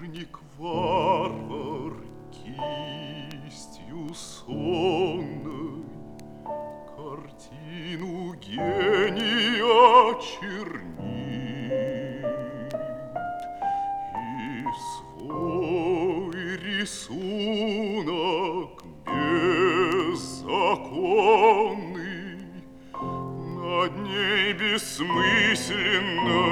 художник-варвар кистью сонной картину гения чернит и свой рисунок беззаконный над ней бессмысленно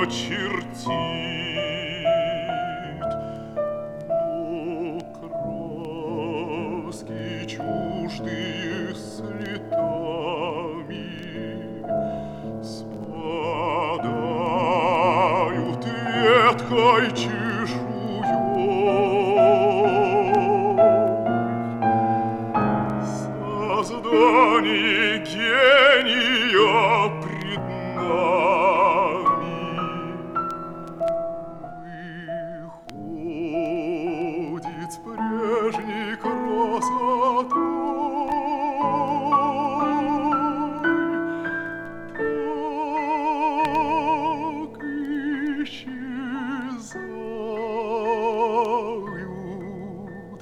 чертит. Но краски чуждые с летами спадают ветхой чешуей. Создание гения пред нами выходит с прежней красотой, так исчезают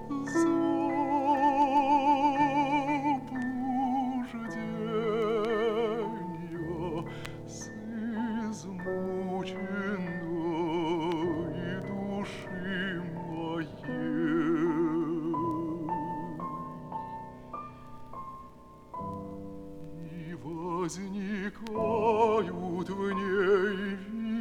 заблуждения с измученной души моей. И возникают в ней